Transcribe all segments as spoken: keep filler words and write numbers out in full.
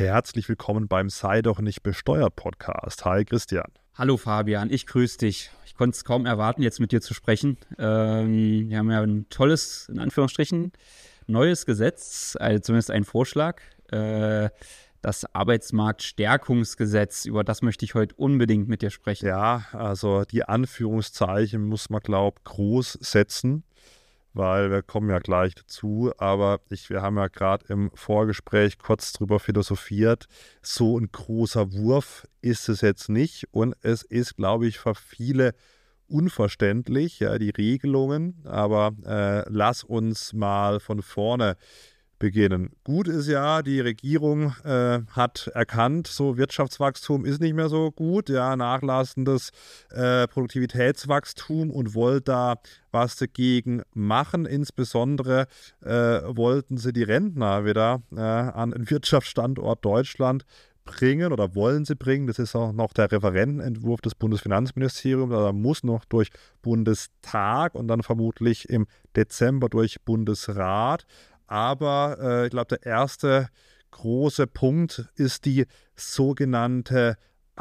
herzlich willkommen beim Sei doch nicht besteuert Podcast. Hi Christian. Hallo Fabian, ich grüße dich. Ich konnte es kaum erwarten, jetzt mit dir zu sprechen. Ähm, wir haben ja ein tolles, in Anführungsstrichen, neues Gesetz, also zumindest ein Vorschlag. Äh, das Arbeitsmarktstärkungsgesetz, über das möchte ich heute unbedingt mit dir sprechen. Ja, also die Anführungszeichen muss man, glaube ich, groß setzen, weil wir kommen ja gleich dazu, aber ich, wir haben ja gerade im Vorgespräch kurz drüber philosophiert, so ein großer Wurf ist es jetzt nicht und es ist, glaube ich, für viele unverständlich, ja, die Regelungen, aber äh, lass uns mal von vorne beginnen. Gut ist ja, die Regierung äh, hat erkannt, so Wirtschaftswachstum ist nicht mehr so gut, ja, nachlassendes äh, Produktivitätswachstum und wollte da was dagegen machen. Insbesondere äh, wollten sie die Rentner wieder äh, an den Wirtschaftsstandort Deutschland bringen oder wollen sie bringen. Das ist auch noch der Referentenentwurf des Bundesfinanzministeriums. Da muss noch durch Bundestag und dann vermutlich im Dezember durch Bundesrat. Aber äh, ich glaube, der erste große Punkt ist die sogenannte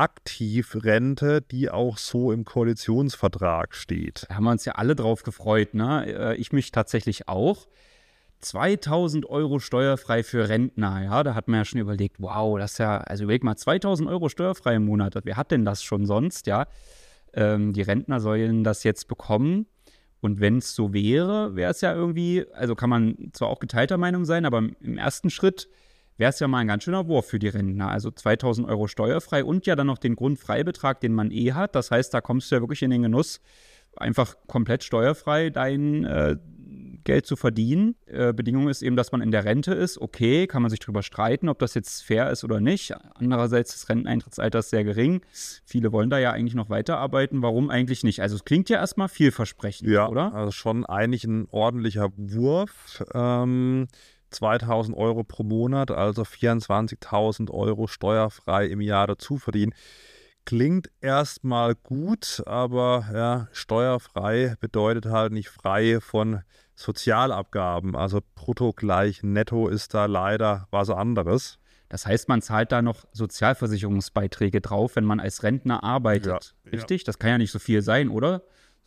Aktivrente, die auch so im Koalitionsvertrag steht. Da haben wir uns ja alle drauf gefreut, ne? Ich mich tatsächlich auch. zweitausend Euro steuerfrei für Rentner, ja, da hat man ja schon überlegt, wow, das ist ja, also überleg mal, zweitausend Euro steuerfrei im Monat, wer hat denn das schon sonst, ja? Ähm, die Rentner sollen das jetzt bekommen. Und wenn es so wäre, wäre es ja irgendwie, also kann man zwar auch geteilter Meinung sein, aber im ersten Schritt wäre es ja mal ein ganz schöner Wurf für die Rentner. Also zweitausend Euro steuerfrei und ja dann noch den Grundfreibetrag, den man eh hat. Das heißt, da kommst du ja wirklich in den Genuss, einfach komplett steuerfrei dein äh, Geld zu verdienen. Äh, Bedingung ist eben, dass man in der Rente ist. Okay, kann man sich drüber streiten, ob das jetzt fair ist oder nicht. Andererseits ist das Renteneintrittsalter sehr gering. Viele wollen da ja eigentlich noch weiterarbeiten. Warum eigentlich nicht? Also es klingt ja erstmal vielversprechend, ja, oder? Also schon eigentlich ein ordentlicher Wurf. Ähm, zweitausend Euro pro Monat, also vierundzwanzigtausend Euro steuerfrei im Jahr dazu verdienen. Klingt erstmal gut, aber ja, steuerfrei bedeutet halt nicht frei von Sozialabgaben. Also brutto gleich netto ist da leider was anderes. Das heißt, man zahlt da noch Sozialversicherungsbeiträge drauf, wenn man als Rentner arbeitet. Ja, Richtig? Ja. Das kann ja nicht so viel sein, oder?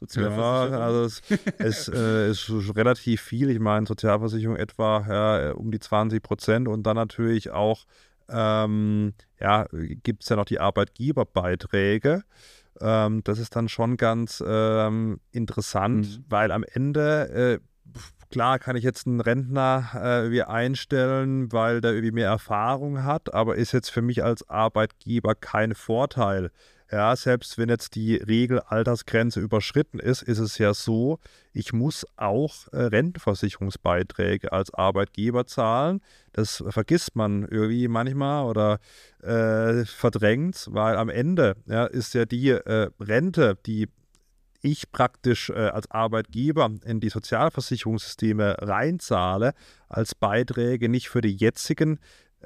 Ja, also es, es äh, ist relativ viel. Ich meine, Sozialversicherung etwa ja, um die zwanzig Prozent und dann natürlich auch ähm, ja, gibt es ja noch die Arbeitgeberbeiträge. Ähm, das ist dann schon ganz ähm, interessant, mhm. weil am Ende, äh, klar kann ich jetzt einen Rentner äh, wie einstellen, weil der irgendwie mehr Erfahrung hat, aber ist jetzt für mich als Arbeitgeber kein Vorteil. Ja, selbst wenn jetzt die Regelaltersgrenze überschritten ist, ist es ja so, ich muss auch äh, Rentenversicherungsbeiträge als Arbeitgeber zahlen. Das vergisst man irgendwie manchmal oder äh, verdrängt, weil am Ende ja, ist ja die äh, Rente, die ich praktisch äh, als Arbeitgeber in die Sozialversicherungssysteme reinzahle, als Beiträge nicht für die jetzigen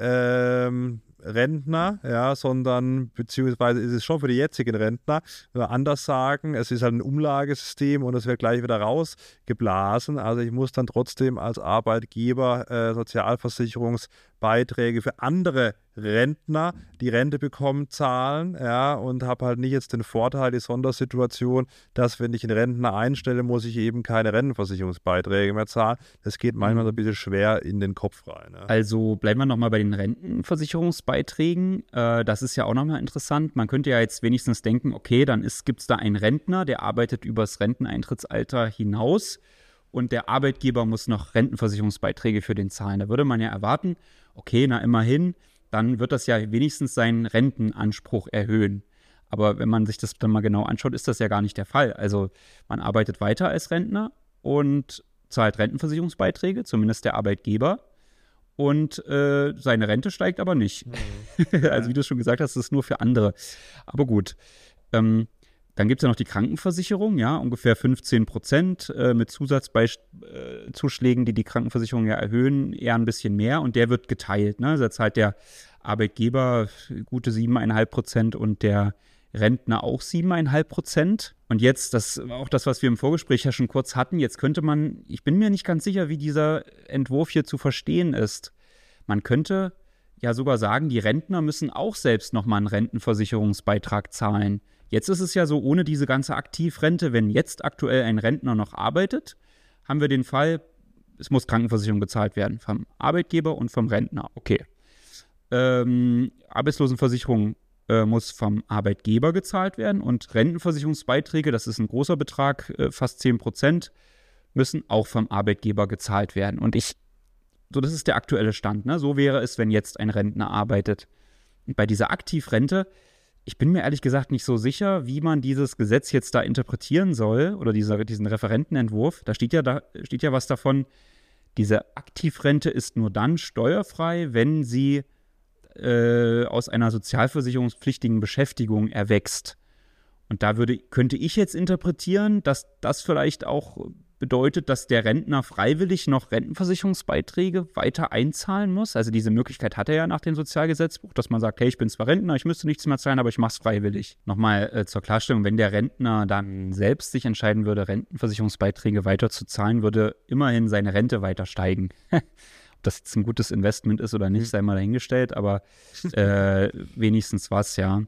ähm, Rentner, ja, sondern beziehungsweise ist es schon für die jetzigen Rentner, oder anders sagen, es ist halt ein Umlagesystem und es wird gleich wieder rausgeblasen. Also ich muss dann trotzdem als Arbeitgeber äh, Sozialversicherungsbeiträge für andere Rentner, die Rente bekommen, zahlen, ja, und habe halt nicht jetzt den Vorteil, die Sondersituation, dass wenn ich einen Rentner einstelle, muss ich eben keine Rentenversicherungsbeiträge mehr zahlen. Das geht manchmal so ein bisschen schwer in den Kopf rein. Ja. Also bleiben wir nochmal bei den Rentenversicherungsbeiträgen. Äh, das ist ja auch nochmal interessant. Man könnte ja jetzt wenigstens denken, okay, dann gibt es da einen Rentner, der arbeitet übers Renteneintrittsalter hinaus und der Arbeitgeber muss noch Rentenversicherungsbeiträge für den zahlen. Da würde man ja erwarten, okay, na immerhin, dann wird das ja wenigstens seinen Rentenanspruch erhöhen. Aber wenn man sich das dann mal genau anschaut, ist das ja gar nicht der Fall. Also man arbeitet weiter als Rentner und zahlt Rentenversicherungsbeiträge, zumindest der Arbeitgeber. Und äh, seine Rente steigt aber nicht. Mhm. Also wie du schon gesagt hast, das ist nur für andere. Aber gut. Ähm, Dann gibt es ja noch die Krankenversicherung, ja, ungefähr fünfzehn Prozent äh, mit Zusatzzuschlägen, die die Krankenversicherung ja erhöhen, eher ein bisschen mehr und der wird geteilt. Ne? Da zahlt der Arbeitgeber gute sieben Komma fünf Prozent und der Rentner auch sieben Komma fünf Prozent. Und jetzt, das auch das, was wir im Vorgespräch ja schon kurz hatten, jetzt könnte man, ich bin mir nicht ganz sicher, wie dieser Entwurf hier zu verstehen ist. Man könnte ja sogar sagen, die Rentner müssen auch selbst nochmal einen Rentenversicherungsbeitrag zahlen. Jetzt ist es ja so, ohne diese ganze Aktivrente, wenn jetzt aktuell ein Rentner noch arbeitet, haben wir den Fall, es muss Krankenversicherung gezahlt werden vom Arbeitgeber und vom Rentner. Okay. Ähm, Arbeitslosenversicherung äh, muss vom Arbeitgeber gezahlt werden und Rentenversicherungsbeiträge, das ist ein großer Betrag, äh, fast zehn Prozent, müssen auch vom Arbeitgeber gezahlt werden. Und ich, so das ist der aktuelle Stand, ne? So wäre es, wenn jetzt ein Rentner arbeitet. Und bei dieser Aktivrente, ich bin mir ehrlich gesagt nicht so sicher, wie man dieses Gesetz jetzt da interpretieren soll oder dieser, diesen Referentenentwurf. Da steht ja, da steht ja was davon, diese Aktivrente ist nur dann steuerfrei, wenn sie äh, aus einer sozialversicherungspflichtigen Beschäftigung erwächst. Und da würde, könnte ich jetzt interpretieren, dass das vielleicht auch bedeutet, dass der Rentner freiwillig noch Rentenversicherungsbeiträge weiter einzahlen muss. Also diese Möglichkeit hat er ja nach dem Sozialgesetzbuch, dass man sagt, hey, ich bin zwar Rentner, ich müsste nichts mehr zahlen, aber ich mache es freiwillig. Nochmal äh, zur Klarstellung, wenn der Rentner dann selbst sich entscheiden würde, Rentenversicherungsbeiträge weiter zu zahlen, würde immerhin seine Rente weiter steigen. Ob das jetzt ein gutes Investment ist oder nicht, sei mal dahingestellt, aber äh, wenigstens was, ja.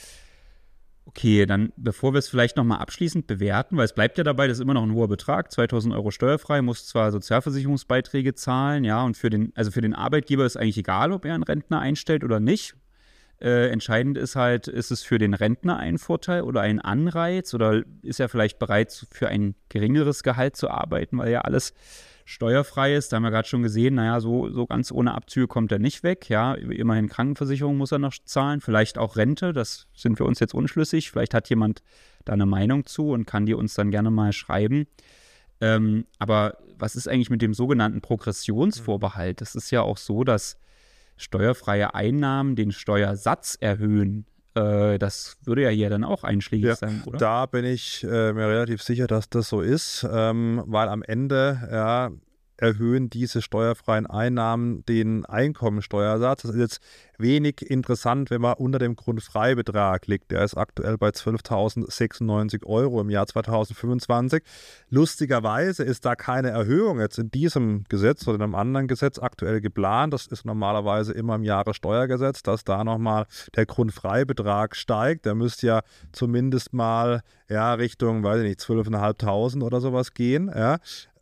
Okay, dann bevor wir es vielleicht nochmal abschließend bewerten, weil es bleibt ja dabei, das ist immer noch ein hoher Betrag, zweitausend Euro steuerfrei, muss zwar Sozialversicherungsbeiträge zahlen, ja, und für den, also für den Arbeitgeber ist eigentlich egal, ob er einen Rentner einstellt oder nicht. Äh, entscheidend ist halt, ist es für den Rentner ein Vorteil oder ein Anreiz oder ist er vielleicht bereit, für ein geringeres Gehalt zu arbeiten, weil ja alles steuerfrei ist. Da haben wir gerade schon gesehen, naja, so, so ganz ohne Abzüge kommt er nicht weg. Ja, immerhin Krankenversicherung muss er noch zahlen, vielleicht auch Rente, das sind wir uns jetzt unschlüssig. Vielleicht hat jemand da eine Meinung zu und kann die uns dann gerne mal schreiben. Ähm, aber was ist eigentlich mit dem sogenannten Progressionsvorbehalt? Das ist ja auch so, dass steuerfreie Einnahmen den Steuersatz erhöhen. Äh, das würde ja hier dann auch einschlägig ja, sein, oder? Da bin ich äh, mir relativ sicher, dass das so ist, ähm, weil am Ende ja, erhöhen diese steuerfreien Einnahmen den Einkommensteuersatz. Das ist jetzt wenig interessant, wenn man unter dem Grundfreibetrag liegt. Der ist aktuell bei zwölftausendsechsundneunzig Euro im Jahr zweitausendfünfundzwanzig. Lustigerweise ist da keine Erhöhung jetzt in diesem Gesetz oder in einem anderen Gesetz aktuell geplant. Das ist normalerweise immer im Jahressteuergesetz, dass da nochmal der Grundfreibetrag steigt. Der müsste ja zumindest mal ja, Richtung, weiß ich nicht, zwölftausendfünfhundert oder sowas gehen. Ja.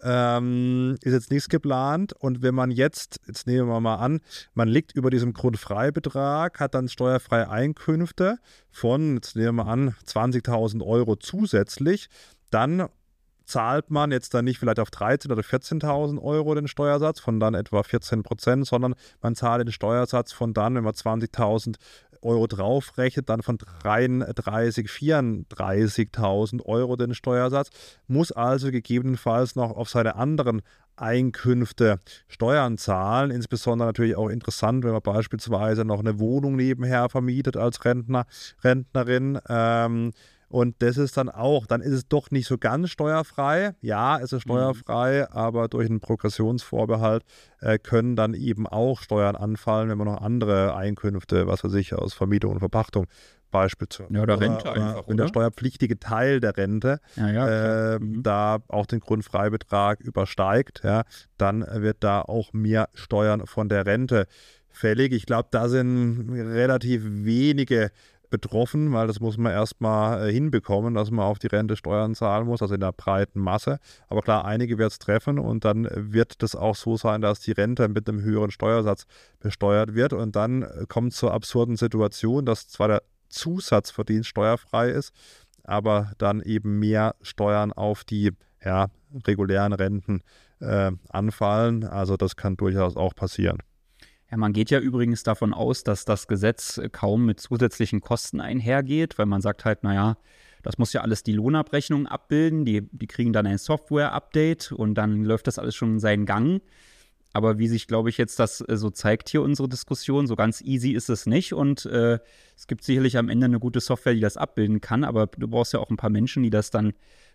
Ähm, ist jetzt nichts geplant und wenn man jetzt, jetzt nehmen wir mal an, man liegt über diesem Grundfreibetrag, hat dann steuerfreie Einkünfte von, jetzt nehmen wir mal an, zwanzigtausend Euro zusätzlich, dann zahlt man jetzt dann nicht vielleicht auf dreizehntausend oder vierzehntausend Euro den Steuersatz von dann etwa vierzehn Prozent, sondern man zahlt den Steuersatz von dann, wenn man zwanzigtausend Euro draufrechnet, dann von dreiunddreißigtausend, vierunddreißigtausend Euro den Steuersatz, muss also gegebenenfalls noch auf seine anderen Einkünfte Steuern zahlen. Insbesondere natürlich auch interessant, wenn man beispielsweise noch eine Wohnung nebenher vermietet als Rentner, Rentnerin. Ähm, Und das ist dann auch, dann ist es doch nicht so ganz steuerfrei. Ja, es ist steuerfrei, mhm. aber durch einen Progressionsvorbehalt äh, können dann eben auch Steuern anfallen, wenn man noch andere Einkünfte, was weiß ich, aus Vermietung und Verpachtung beispielsweise. Ja, oder Rente oder, einfach, oder? Wenn der steuerpflichtige Teil der Rente ja, ja, äh, mhm. da auch den Grundfreibetrag übersteigt, ja, dann wird da auch mehr Steuern von der Rente fällig. Ich glaube, da sind relativ wenige betroffen, weil das muss man erstmal äh, hinbekommen, dass man auf die Rente Steuern zahlen muss, also in der breiten Masse. Aber klar, einige wird es treffen und dann wird das auch so sein, dass die Rente mit einem höheren Steuersatz besteuert wird und dann äh, kommt es zur absurden Situation, dass zwar der Zusatzverdienst steuerfrei ist, aber dann eben mehr Steuern auf die ja, regulären Renten äh, anfallen. Also das kann durchaus auch passieren. Ja, man geht ja übrigens davon aus, dass das Gesetz kaum mit zusätzlichen Kosten einhergeht, weil man sagt halt, naja, das muss ja alles die Lohnabrechnung abbilden, die, die kriegen dann ein Software-Update und dann läuft das alles schon seinen Gang. Aber wie sich, glaube ich, jetzt das äh, so zeigt hier unsere Diskussion, so ganz easy ist es nicht und äh, es gibt sicherlich am Ende eine gute Software, die das abbilden kann, aber du brauchst ja auch ein paar Menschen, die das dann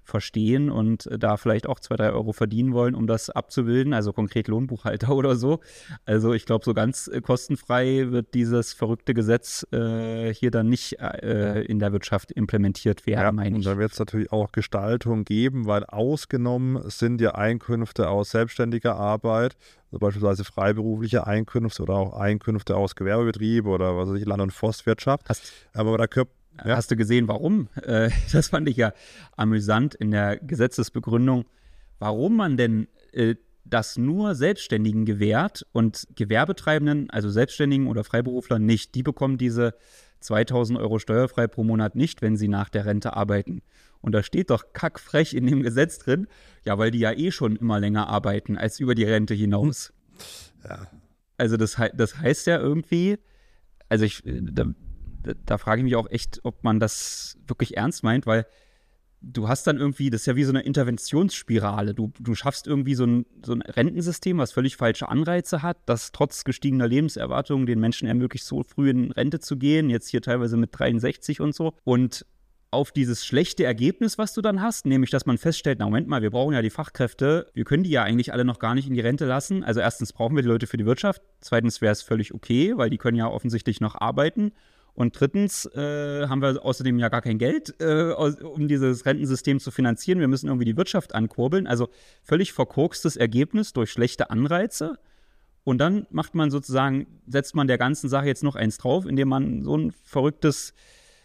verstehen und da vielleicht auch zwei, drei Euro verdienen wollen, um das abzubilden, also konkret Lohnbuchhalter oder so. Also ich glaube, so ganz äh, kostenfrei wird dieses verrückte Gesetz äh, hier dann nicht äh, in der Wirtschaft implementiert werden, Ja, meine und ich. da wird es natürlich auch Gestaltung geben, weil ausgenommen sind ja Einkünfte aus selbstständiger Arbeit, also beispielsweise freiberufliche Einkünfte oder auch Einkünfte aus Gewerbebetrieb oder was weiß ich, Land- und Forstwirtschaft. Hast, Aber da könnte Ja. hast du gesehen, warum? Äh, das fand ich ja amüsant in der Gesetzesbegründung, warum man denn äh, das nur Selbstständigen gewährt und Gewerbetreibenden, also Selbstständigen oder Freiberuflern nicht. Die bekommen diese zweitausend Euro steuerfrei pro Monat nicht, wenn sie nach der Rente arbeiten. Und da steht doch kackfrech in dem Gesetz drin, ja, weil die ja eh schon immer länger arbeiten als über die Rente hinaus. Ja. Also das, das heißt ja irgendwie, also ich, da, da frage ich mich auch echt, ob man das wirklich ernst meint, weil du hast dann irgendwie, das ist ja wie so eine Interventionsspirale. Du, du schaffst irgendwie so ein, so ein Rentensystem, was völlig falsche Anreize hat, das trotz gestiegener Lebenserwartungen den Menschen ermöglicht, so früh in Rente zu gehen, jetzt hier teilweise mit dreiundsechzig und so. Und auf dieses schlechte Ergebnis, was du dann hast, nämlich, dass man feststellt, na Moment mal, wir brauchen ja die Fachkräfte, wir können die ja eigentlich alle noch gar nicht in die Rente lassen. Also erstens brauchen wir die Leute für die Wirtschaft, zweitens wäre es völlig okay, weil die können ja offensichtlich noch arbeiten. Und drittens äh, haben wir außerdem ja gar kein Geld, äh, um dieses Rentensystem zu finanzieren. Wir müssen irgendwie die Wirtschaft ankurbeln. Also völlig verkorkstes Ergebnis durch schlechte Anreize. Und dann macht man sozusagen, setzt man der ganzen Sache jetzt noch eins drauf, indem man so ein verrücktes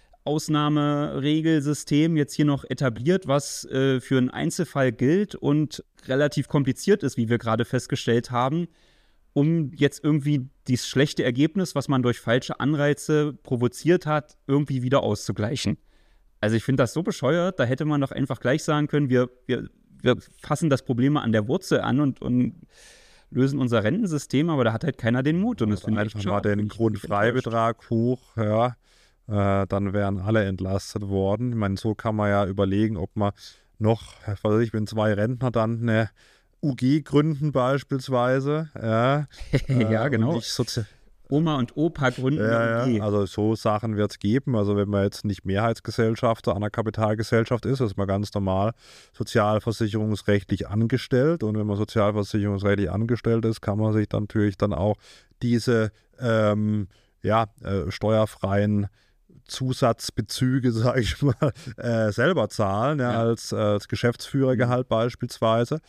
Ausnahmeregelsystem jetzt hier noch etabliert, was äh, für einen Einzelfall gilt und relativ kompliziert ist, wie wir gerade festgestellt haben, um jetzt irgendwie dieses schlechte Ergebnis, was man durch falsche Anreize provoziert hat, irgendwie wieder auszugleichen. Also ich finde das so bescheuert, da hätte man doch einfach gleich sagen können, wir, wir, wir fassen das Problem mal an der Wurzel an und, und lösen unser Rentensystem, aber da hat halt keiner den Mut. Und das finde ich einfach mal den Grundfreibetrag hoch, ja, äh, dann wären alle entlastet worden. Ich meine, so kann man ja überlegen, ob man noch, was weiß ich, wenn zwei Rentner dann eine U G gründen beispielsweise. Ja, ja äh, genau. Und nicht sozi- Oma und Opa gründen ja, eine U G. ja, also so Sachen wird es geben. Also wenn man jetzt nicht Mehrheitsgesellschafter einer Kapitalgesellschaft ist, ist man ganz normal sozialversicherungsrechtlich angestellt. Und wenn man sozialversicherungsrechtlich angestellt ist, kann man sich dann natürlich dann auch diese ähm, ja, äh, steuerfreien Zusatzbezüge, sage ich mal, äh, selber zahlen, ja, Ja. als, äh, als Geschäftsführergehalt beispielsweise.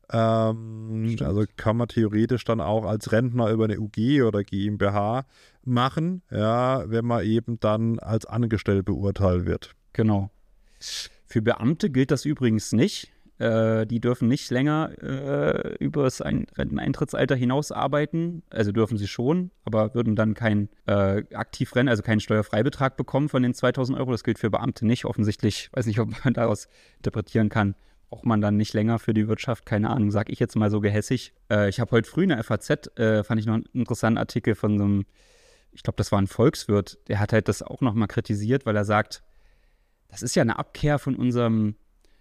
Ähm, also kann man theoretisch dann auch als Rentner über eine U G oder GmbH machen, ja, wenn man eben dann als angestellt beurteilt wird. Genau. Für Beamte gilt das übrigens nicht. Äh, die dürfen nicht länger äh, über das Ein- Renteneintrittsalter hinaus arbeiten. Also dürfen sie schon, aber würden dann kein äh, aktiv Rennen, also keinen Steuerfreibetrag bekommen von den zweitausend Euro. Das gilt für Beamte nicht. Offensichtlich, weiß nicht, ob man daraus interpretieren kann, braucht man dann nicht länger für die Wirtschaft. Keine Ahnung, sag ich jetzt mal so gehässig. Äh, ich habe heute früh in der F A Z, äh, fand ich noch einen interessanten Artikel von so einem, ich glaube, das war ein Volkswirt, der hat halt das auch nochmal kritisiert, weil er sagt, das ist ja eine Abkehr von unserem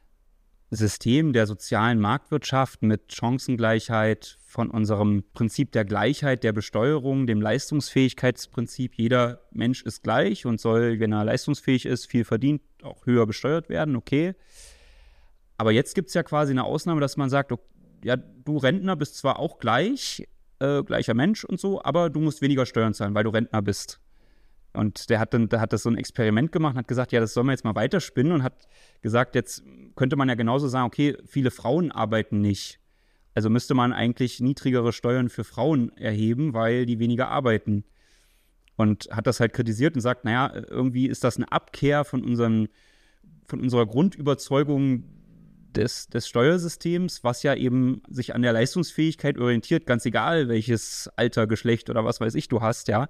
System der sozialen Marktwirtschaft mit Chancengleichheit, von unserem Prinzip der Gleichheit der Besteuerung, dem Leistungsfähigkeitsprinzip. Jeder Mensch ist gleich und soll, wenn er leistungsfähig ist, viel verdient, auch höher besteuert werden, okay. Aber jetzt gibt es ja quasi eine Ausnahme, dass man sagt, okay, ja, du Rentner bist zwar auch gleich, äh, gleicher Mensch und so, aber du musst weniger Steuern zahlen, weil du Rentner bist. Und der hat dann, der hat das so ein Experiment gemacht und hat gesagt, ja, das sollen wir jetzt mal weiterspinnen und hat gesagt, jetzt könnte man ja genauso sagen, okay, viele Frauen arbeiten nicht. Also müsste man eigentlich niedrigere Steuern für Frauen erheben, weil die weniger arbeiten. Und hat das halt kritisiert und sagt, naja, irgendwie ist das eine Abkehr von, unseren, von unserer Grundüberzeugung des, des Steuersystems, was ja eben sich an der Leistungsfähigkeit orientiert, ganz egal, welches Alter, Geschlecht oder was weiß ich du hast, ja.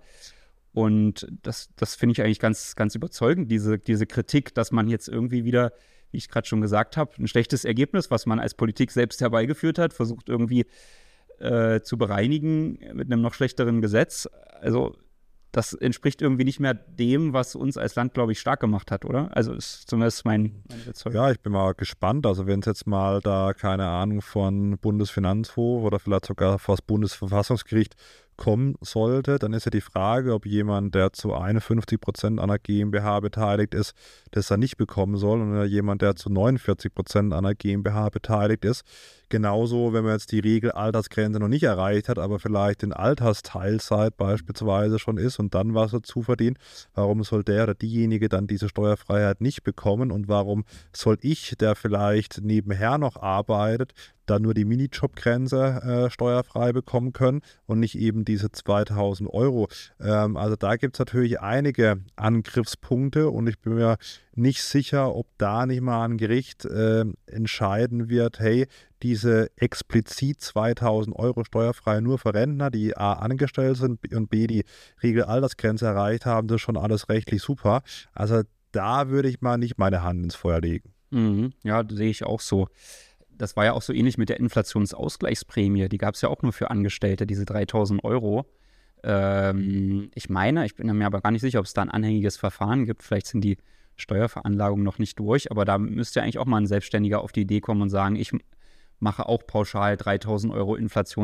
Und das, das finde ich eigentlich ganz, ganz überzeugend, diese, diese Kritik, dass man jetzt irgendwie wieder, wie ich gerade schon gesagt habe, ein schlechtes Ergebnis, was man als Politik selbst herbeigeführt hat, versucht irgendwie äh, zu bereinigen mit einem noch schlechteren Gesetz. Also das entspricht irgendwie nicht mehr dem, was uns als Land, glaube ich, stark gemacht hat, oder? Also ist zumindest mein, meine Überzeugung. Ja, ich bin mal gespannt. Also wenn es jetzt mal da, keine Ahnung, von Bundesfinanzhof oder vielleicht sogar vor das Bundesverfassungsgericht kommen sollte, dann ist ja die Frage, ob jemand, der zu einundfünfzig Prozent an einer GmbH beteiligt ist, das dann nicht bekommen soll, oder jemand, der zu neunundvierzig Prozent an einer GmbH beteiligt ist. Genauso, wenn man jetzt die Regelaltersgrenze noch nicht erreicht hat, aber vielleicht in Altersteilzeit beispielsweise schon ist und dann was dazu verdient, warum soll der oder diejenige dann diese Steuerfreiheit nicht bekommen und warum soll ich, der vielleicht nebenher noch arbeitet, da nur die Minijobgrenze äh, steuerfrei bekommen können und nicht eben diese zweitausend Euro. Ähm, also da gibt es natürlich einige Angriffspunkte und ich bin mir nicht sicher, ob da nicht mal ein Gericht äh, entscheiden wird, hey, diese explizit zweitausend Euro steuerfrei nur für Rentner, die A angestellt sind und B die Regelaltersgrenze erreicht haben, das ist schon alles rechtlich super. Also da würde ich mal nicht meine Hand ins Feuer legen. Mhm. Ja, sehe ich auch so. Das war ja auch so ähnlich mit der Inflationsausgleichsprämie. Die gab es ja auch nur für Angestellte, diese dreitausend Euro. Ähm, ich meine, ich bin mir aber gar nicht sicher, ob es da ein anhängiges Verfahren gibt. Vielleicht sind die Steuerveranlagungen noch nicht durch, aber da müsste eigentlich auch mal ein Selbstständiger auf die Idee kommen und sagen, ich mache auch pauschal dreitausend Euro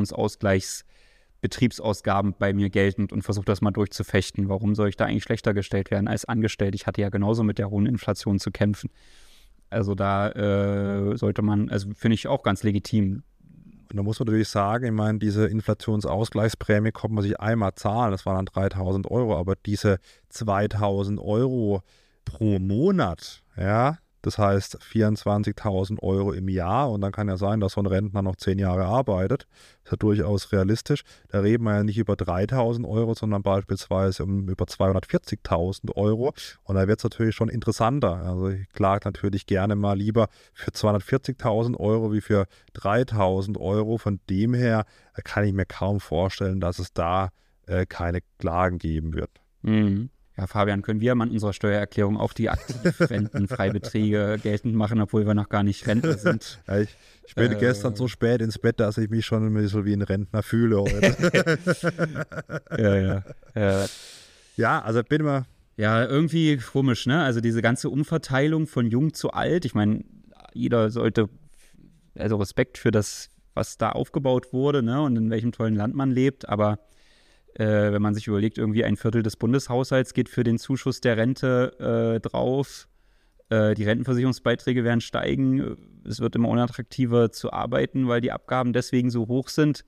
Inflationsausgleichsbetriebsausgaben bei mir geltend und versuche das mal durchzufechten. Warum soll ich da eigentlich schlechter gestellt werden als angestellt? Ich hatte ja genauso mit der hohen Inflation zu kämpfen. Also da äh, sollte man, also finde ich auch ganz legitim. Und da muss man natürlich sagen, ich meine, diese Inflationsausgleichsprämie konnte man sich einmal zahlen, das waren dann dreitausend Euro, aber diese zweitausend Euro pro Monat, ja, das heißt vierundzwanzigtausend Euro im Jahr und dann kann ja sein, dass so ein Rentner noch zehn Jahre arbeitet. Das ist ja durchaus realistisch. Da reden wir ja nicht über dreitausend Euro, sondern beispielsweise um über zweihundertvierzigtausend Euro und da wird es natürlich schon interessanter. Also ich klage natürlich gerne mal lieber für zweihundertvierzigtausend Euro wie für dreitausend Euro. Von dem her kann ich mir kaum vorstellen, dass es da äh, keine Klagen geben wird. Mhm. Ja, Fabian, können wir mal in unserer Steuererklärung auch die Aktivrentenfreibeträge geltend machen, obwohl wir noch gar nicht Rentner sind? Ja, ich, ich bin äh, gestern so spät ins Bett, dass ich mich schon ein bisschen wie ein Rentner fühle heute. ja, ja. Ja. Ja, also bin immer... Ja, irgendwie komisch, ne? Also diese ganze Umverteilung von jung zu alt. Ich meine, jeder sollte, also Respekt für das, was da aufgebaut wurde, ne? Und in welchem tollen Land man lebt, aber Äh, wenn man sich überlegt, irgendwie ein Viertel des Bundeshaushalts geht für den Zuschuss der Rente äh, drauf. Äh, die Rentenversicherungsbeiträge werden steigen. Es wird immer unattraktiver zu arbeiten, weil die Abgaben deswegen so hoch sind.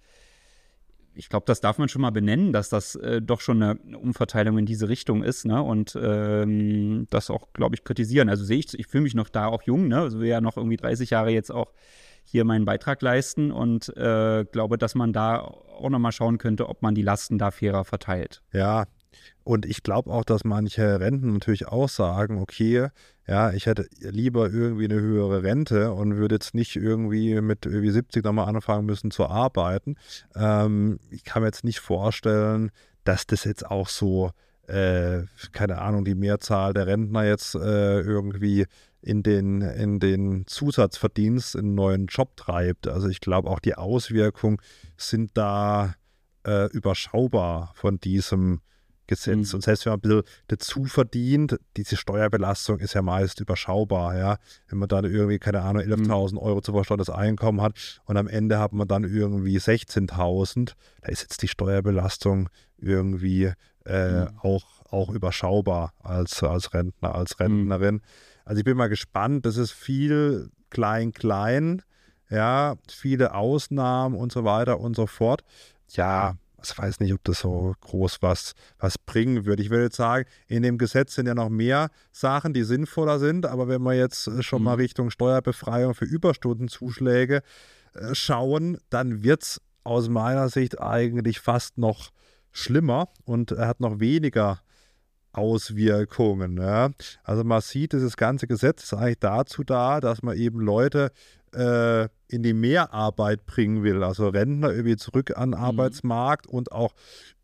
Ich glaube, das darf man schon mal benennen, dass das äh, doch schon eine, eine Umverteilung in diese Richtung ist, ne? Und ähm, das auch, glaube ich, kritisieren. Also sehe ich, ich fühle mich noch da auch jung, ne? Also will ja noch irgendwie dreißig Jahre jetzt auch hier meinen Beitrag leisten und äh, glaube, dass man da auch nochmal schauen könnte, ob man die Lasten da fairer verteilt. Ja, und ich glaube auch, dass manche Renten natürlich auch sagen, okay, ja, ich hätte lieber irgendwie eine höhere Rente und würde jetzt nicht irgendwie mit irgendwie siebzig nochmal anfangen müssen zu arbeiten. Ähm, ich kann mir jetzt nicht vorstellen, dass das jetzt auch so, äh, keine Ahnung, die Mehrzahl der Rentner jetzt äh, irgendwie in den, in den Zusatzverdienst in einen neuen Job treibt. Also ich glaube, auch die Auswirkungen sind da äh, überschaubar von diesem Gesetz. Mhm. Und selbst wenn man ein bisschen dazu verdient, diese Steuerbelastung ist ja meist überschaubar. Ja? Wenn man dann irgendwie, keine Ahnung, elftausend Euro zu versteuertes Einkommen hat und am Ende hat man dann irgendwie sechzehntausend, da ist jetzt die Steuerbelastung irgendwie äh, Mhm. auch, auch überschaubar als, als Rentner, als Rentnerin. Mhm. Also ich bin mal gespannt, das ist viel klein-klein, ja, viele Ausnahmen und so weiter und so fort. Ja, ich weiß nicht, ob das so groß was, was bringen würde. Ich würde jetzt sagen, in dem Gesetz sind ja noch mehr Sachen, die sinnvoller sind, aber wenn wir jetzt schon mhm. mal Richtung Steuerbefreiung für Überstundenzuschläge äh, schauen, dann wird es aus meiner Sicht eigentlich fast noch schlimmer und er hat noch weniger Auswirkungen. Ja. Also man sieht, dieses ganze Gesetz ist eigentlich dazu da, dass man eben Leute äh, in die Mehrarbeit bringen will, also Rentner irgendwie zurück an den mhm. Arbeitsmarkt und auch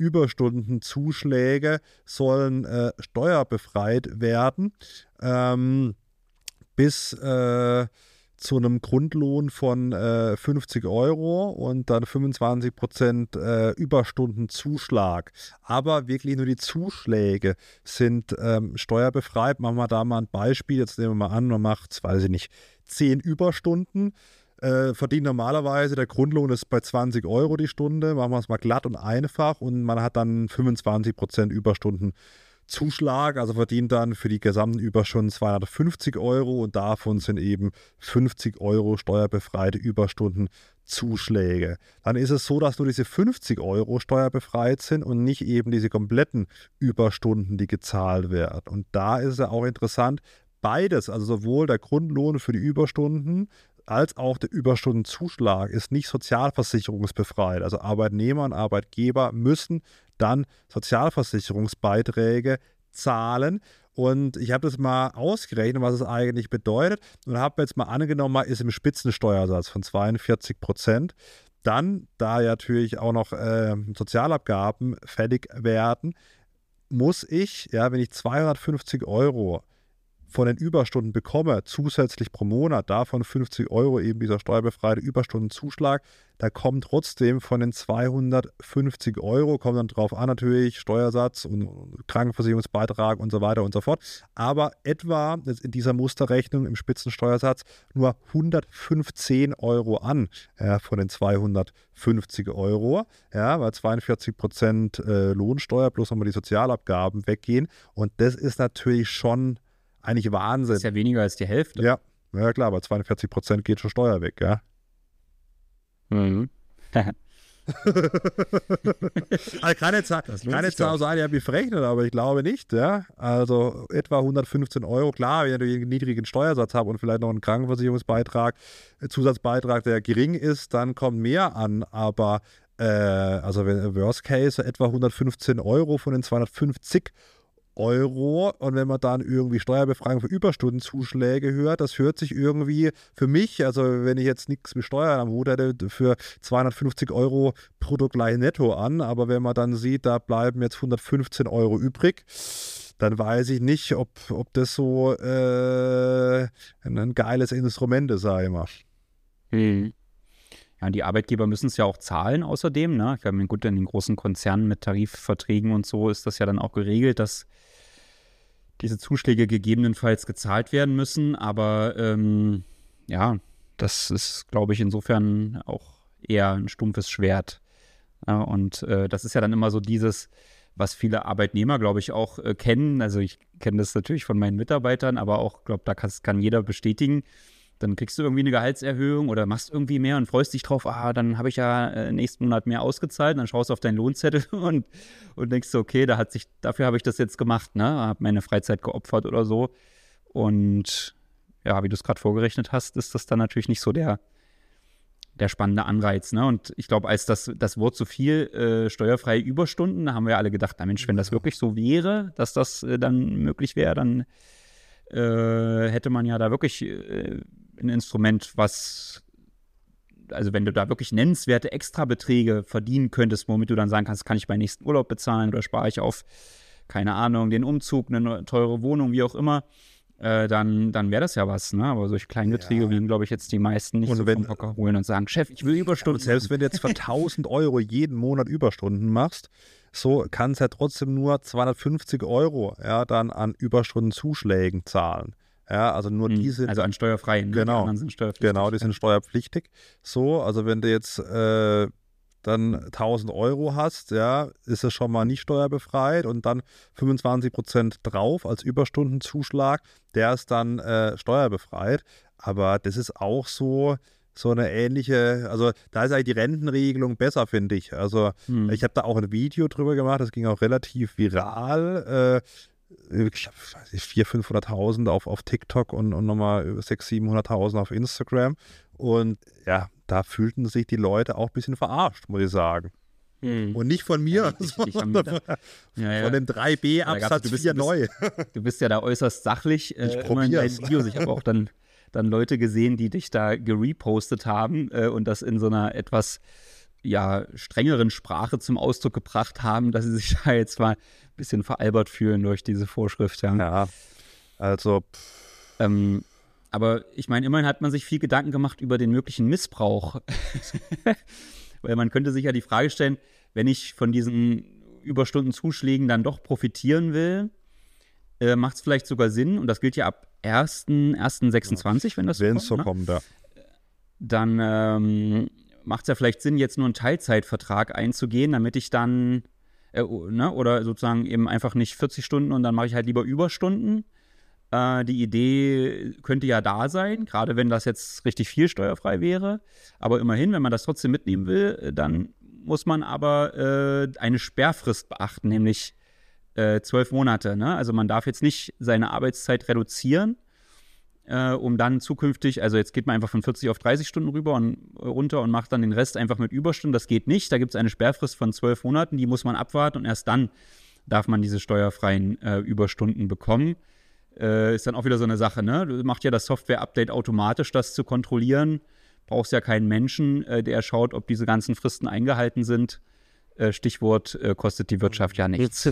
Überstundenzuschläge sollen äh, steuerbefreit werden, ähm, bis äh, zu einem Grundlohn von äh, fünfzig Euro und dann fünfundzwanzig Prozent äh, Überstundenzuschlag. Aber wirklich nur die Zuschläge sind ähm, steuerbefreit. Machen wir da mal ein Beispiel. Jetzt nehmen wir mal an, man macht, weiß ich nicht, zehn Überstunden äh, verdient normalerweise, der Grundlohn ist bei zwanzig Euro die Stunde, machen wir es mal glatt und einfach und man hat dann fünfundzwanzig Prozent Überstunden Zuschlag, also verdient dann für die gesamten Überstunden zweihundertfünfzig Euro und davon sind eben fünfzig Euro steuerbefreite Überstundenzuschläge. Dann ist es so, dass nur diese fünfzig Euro steuerbefreit sind und nicht eben diese kompletten Überstunden, die gezahlt werden. Und da ist es ja auch interessant, beides, also sowohl der Grundlohn für die Überstunden als auch der Überstundenzuschlag ist nicht sozialversicherungsbefreit. Also Arbeitnehmer und Arbeitgeber müssen dann Sozialversicherungsbeiträge zahlen. Und ich habe das mal ausgerechnet, was es eigentlich bedeutet und habe jetzt mal angenommen, man ist im Spitzensteuersatz von zweiundvierzig Prozent. Dann, da ja natürlich auch noch äh, Sozialabgaben fällig werden, muss ich, ja, wenn ich zweihundertfünfzig Euro von den Überstunden bekomme, zusätzlich pro Monat, davon fünfzig Euro eben dieser steuerbefreite Überstundenzuschlag, da kommen trotzdem von den zweihundertfünfzig Euro, kommt dann drauf an natürlich, Steuersatz und Krankenversicherungsbeitrag und so weiter und so fort, aber etwa in dieser Musterrechnung im Spitzensteuersatz nur hundertfünfzehn Euro an ja, von den zweihundertfünfzig Euro, ja, weil zweiundvierzig Prozent äh, Lohnsteuer plus nochmal die Sozialabgaben weggehen und das ist natürlich schon eigentlich Wahnsinn. Das ist ja weniger als die Hälfte. Ja, ja klar, aber zweiundvierzig Prozent geht schon Steuer weg, ja. Mhm. Also keine Zahl, keine Zahl sein, die habe ich verrechnet, aber ich glaube nicht, ja. Also etwa hundertfünfzehn Euro, klar, wenn ich einen niedrigen Steuersatz habe und vielleicht noch einen Krankenversicherungsbeitrag, Zusatzbeitrag, der gering ist, dann kommt mehr an, aber äh, also wenn Worst Case etwa hundertfünfzehn Euro von den zweihundertfünfzig Euro und wenn man dann irgendwie Steuerbefreiung für Überstundenzuschläge hört, das hört sich irgendwie für mich, also wenn ich jetzt nichts mit Steuern am Hut hätte, für zweihundertfünfzig Euro brutto gleich netto an, aber wenn man dann sieht, da bleiben jetzt hundertfünfzehn Euro übrig, dann weiß ich nicht, ob, ob das so äh, ein, ein geiles Instrument ist, sage ich mal. Hm. Ja, die Arbeitgeber müssen es ja auch zahlen außerdem, ne? Ich meine, gut, in den großen Konzernen mit Tarifverträgen und so ist das ja dann auch geregelt, dass diese Zuschläge gegebenenfalls gezahlt werden müssen, aber ähm, ja, das ist, glaube ich, insofern auch eher ein stumpfes Schwert. Ja, und äh, das ist ja dann immer so dieses, was viele Arbeitnehmer, glaube ich, auch äh, kennen. Also ich kenne das natürlich von meinen Mitarbeitern, aber auch, glaube da kann, kann jeder bestätigen. Dann kriegst du irgendwie eine Gehaltserhöhung oder machst irgendwie mehr und freust dich drauf, ah, dann habe ich ja äh, nächsten Monat mehr ausgezahlt. Und dann schaust du auf deinen Lohnzettel und, und denkst so, okay, da hat sich, dafür habe ich das jetzt gemacht, ne? Habe meine Freizeit geopfert oder so. Und ja, wie du es gerade vorgerechnet hast, ist das dann natürlich nicht so der, der spannende Anreiz, ne? Und ich glaube, als das, das Wort so viel äh, steuerfreie Überstunden, da haben wir alle gedacht, na Mensch, wenn das wirklich so wäre, dass das äh, dann möglich wäre, dann äh, hätte man ja da wirklich äh, ein Instrument, was, also wenn du da wirklich nennenswerte Extrabeträge verdienen könntest, womit du dann sagen kannst, kann ich meinen nächsten Urlaub bezahlen oder spare ich auf, keine Ahnung, den Umzug, eine teure Wohnung, wie auch immer, äh, dann, dann wäre das ja was, ne? Aber solche kleinen Beträge ja. Würden, glaube ich, jetzt die meisten nicht und so wenn, vom Hocker holen und sagen, Chef, ich will Überstunden. Ja, selbst wenn du jetzt für tausend Euro jeden Monat Überstunden machst, so kann es ja trotzdem nur zweihundertfünfzig Euro ja, dann an Überstundenzuschlägen zahlen. Ja, also nur die sind. Also an steuerfreien, genau, ne? Die anderen sind steuerpflichtig. Genau, die sind steuerpflichtig. So, also wenn du jetzt äh, dann tausend Euro hast, ja, ist es schon mal nicht steuerbefreit und dann fünfundzwanzig Prozent drauf als Überstundenzuschlag, der ist dann äh, steuerbefreit. Aber das ist auch so, so eine ähnliche, also da ist eigentlich die Rentenregelung besser, finde ich. Also hm. ich habe da auch ein Video drüber gemacht, das ging auch relativ viral. Äh, ich habe vierhunderttausend, fünfhunderttausend auf, auf TikTok und, und nochmal sechshunderttausend, siebenhunderttausend auf Instagram. Und ja, da fühlten sich die Leute auch ein bisschen verarscht, muss ich sagen. Hm. Und nicht von mir, ja, sondern von, ja, ja. von dem drei b Absatz vier neu. Du bist ja da äußerst sachlich. Ich äh, probiere es. Ich habe auch dann, dann Leute gesehen, die dich da gerepostet haben äh, und das in so einer etwas ja, strengeren Sprache zum Ausdruck gebracht haben, dass sie sich da jetzt mal ein bisschen veralbert fühlen durch diese Vorschrift. Ja, ja also ähm, aber ich meine, immerhin hat man sich viel Gedanken gemacht über den möglichen Missbrauch. Weil man könnte sich ja die Frage stellen, wenn ich von diesen Überstundenzuschlägen dann doch profitieren will, äh, macht es vielleicht sogar Sinn, und das gilt ja ab erster erster sechsundzwanzig, wenn das wenn so es so kommt, kommt, ja. dann ähm, macht es ja vielleicht Sinn, jetzt nur einen Teilzeitvertrag einzugehen, damit ich dann, äh, ne, oder sozusagen eben einfach nicht vierzig Stunden und dann mache ich halt lieber Überstunden. Äh, die Idee könnte ja da sein, gerade wenn das jetzt richtig viel steuerfrei wäre. Aber immerhin, wenn man das trotzdem mitnehmen will, dann muss man aber äh, eine Sperrfrist beachten, nämlich äh, zwölf Monate. Ne? Also man darf jetzt nicht seine Arbeitszeit reduzieren, äh, um dann zukünftig, also jetzt geht man einfach von vierzig auf dreißig Stunden rüber und runter und macht dann den Rest einfach mit Überstunden. Das geht nicht. Da gibt es eine Sperrfrist von zwölf Monaten, die muss man abwarten und erst dann darf man diese steuerfreien äh, Überstunden bekommen. Äh, ist dann auch wieder so eine Sache, ne? Du machst ja das Software-Update automatisch, das zu kontrollieren. Brauchst ja keinen Menschen, äh, der schaut, ob diese ganzen Fristen eingehalten sind. Äh, Stichwort, äh, kostet die Wirtschaft ja nichts.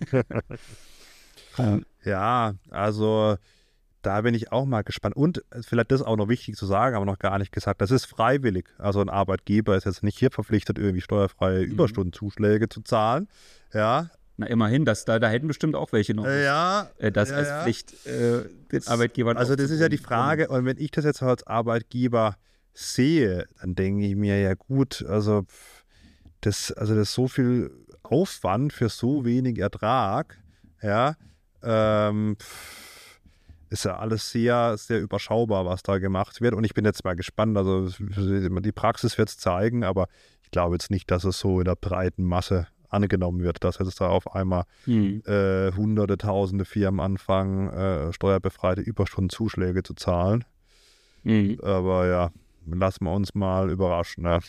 Ja, also da bin ich auch mal gespannt. Und vielleicht das auch noch wichtig zu sagen, aber noch gar nicht gesagt, das ist freiwillig. Also ein Arbeitgeber ist jetzt nicht hier verpflichtet, irgendwie steuerfreie mhm. Überstundenzuschläge zu zahlen. Ja. Na, immerhin, das, da, da hätten bestimmt auch welche noch. Ja. Äh, das ja, als ja. Pflicht äh, den Arbeitgebern. Also das ist ja die Frage, und wenn ich das jetzt als Arbeitgeber sehe, dann denke ich mir, ja gut, also das, also das ist so viel Aufwand für so wenig Ertrag, ja, ähm, ist ja alles sehr, sehr überschaubar, was da gemacht wird. Und ich bin jetzt mal gespannt, also die Praxis wird es zeigen, aber ich glaube jetzt nicht, dass es so in der breiten Masse angenommen wird, dass jetzt da auf einmal hm. äh, hunderte, tausende Firmen anfangen, äh, steuerbefreite Überstundenzuschläge zu zahlen. Hm. Aber ja, lassen wir uns mal überraschen. Ne?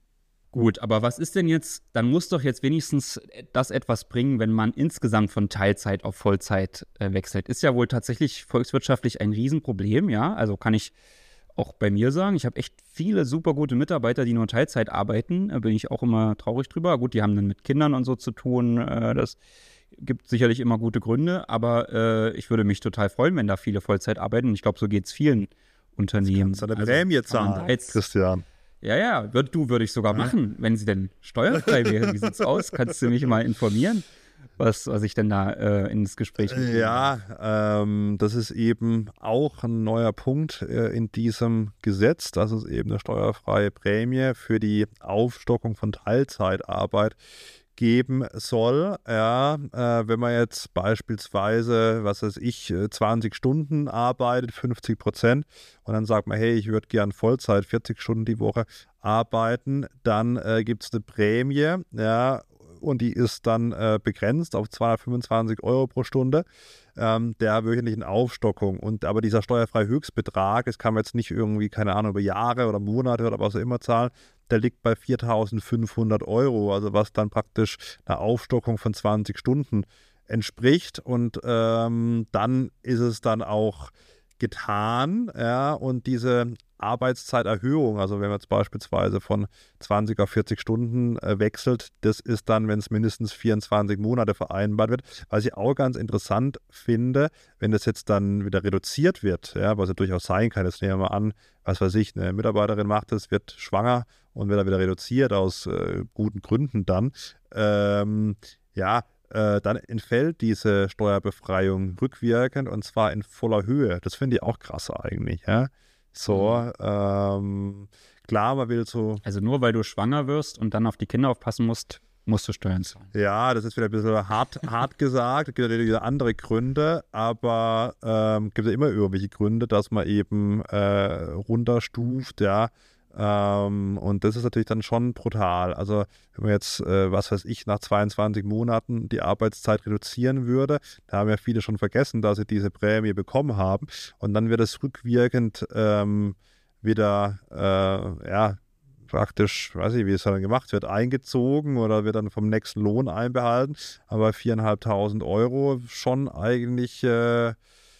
Gut, aber was ist denn jetzt, dann muss doch jetzt wenigstens das etwas bringen, wenn man insgesamt von Teilzeit auf Vollzeit äh, wechselt. Ist ja wohl tatsächlich volkswirtschaftlich ein Riesenproblem, ja, also kann ich auch bei mir sagen, ich habe echt viele super gute Mitarbeiter, die nur Teilzeit arbeiten, da bin ich auch immer traurig drüber. Gut, die haben dann mit Kindern und so zu tun, äh, das gibt sicherlich immer gute Gründe, aber äh, ich würde mich total freuen, wenn da viele Vollzeit arbeiten und ich glaube, so geht es vielen Unternehmen. Das kannst du eine Prämie zahlen, jetzt, Christian. Ja, ja, würd, du würde ich sogar ja. machen, wenn sie denn steuerfrei wäre. Wie sieht's aus? Kannst du mich mal informieren, was, was ich denn da äh, ins Gespräch mit Ja, ähm, das ist eben auch ein neuer Punkt äh, in diesem Gesetz, dass es eben eine steuerfreie Prämie für die Aufstockung von Teilzeitarbeit geben soll. Ja, äh, wenn man jetzt beispielsweise, was weiß ich, zwanzig Stunden arbeitet, fünfzig Prozent, und dann sagt man, hey, ich würde gern Vollzeit, vierzig Stunden die Woche arbeiten, dann äh, gibt es eine Prämie, ja, und die ist dann äh, begrenzt auf zweihundertfünfundzwanzig Euro pro Stunde ähm, der wöchentlichen Aufstockung. Und aber dieser steuerfreie Höchstbetrag, das kann man jetzt nicht irgendwie, keine Ahnung, über Jahre oder Monate oder was auch immer zahlen, der liegt bei viertausendfünfhundert Euro, also was dann praktisch einer Aufstockung von zwanzig Stunden entspricht. Und ähm, dann ist es dann auch getan, ja, und diese Arbeitszeiterhöhung, also wenn man jetzt beispielsweise von zwanzig auf vierzig Stunden äh, wechselt, das ist dann, wenn es mindestens vierundzwanzig Monate vereinbart wird. Was ich auch ganz interessant finde, wenn das jetzt dann wieder reduziert wird, ja, was ja durchaus sein kann, jetzt nehmen wir mal an, was weiß ich, eine Mitarbeiterin macht das, wird schwanger und wird dann wieder reduziert aus äh, guten Gründen dann, ähm, ja, äh, dann entfällt diese Steuerbefreiung rückwirkend und zwar in voller Höhe. Das finde ich auch krass eigentlich, ja. So, ähm, klar, man will so. Also nur weil du schwanger wirst und dann auf die Kinder aufpassen musst, musst du Steuern zahlen. Ja, das ist wieder ein bisschen hart, hart gesagt. Es gibt natürlich wieder andere Gründe, aber es ähm, gibt ja immer irgendwelche Gründe, dass man eben äh, runterstuft, ja. Ähm, und das ist natürlich dann schon brutal. Also wenn man jetzt, äh, was weiß ich, nach zweiundzwanzig Monaten die Arbeitszeit reduzieren würde, da haben ja viele schon vergessen, dass sie diese Prämie bekommen haben. Und dann wird es rückwirkend ähm, wieder, äh, ja, praktisch, weiß ich, wie es dann gemacht wird, eingezogen oder wird dann vom nächsten Lohn einbehalten. Aber viertausendfünfhundert Euro schon eigentlich äh,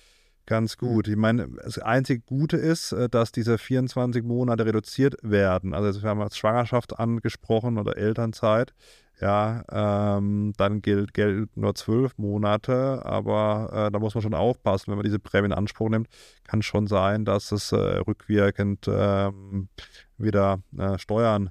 ganz gut. Ich meine, das einzige Gute ist, dass diese vierundzwanzig Monate reduziert werden. Also wir haben jetzt Schwangerschaft angesprochen oder Elternzeit. Ja, ähm, dann gilt, gilt nur zwölf Monate, aber äh, da muss man schon aufpassen, wenn man diese Prämie in Anspruch nimmt, kann schon sein, dass es äh, rückwirkend äh, wieder äh, Steuern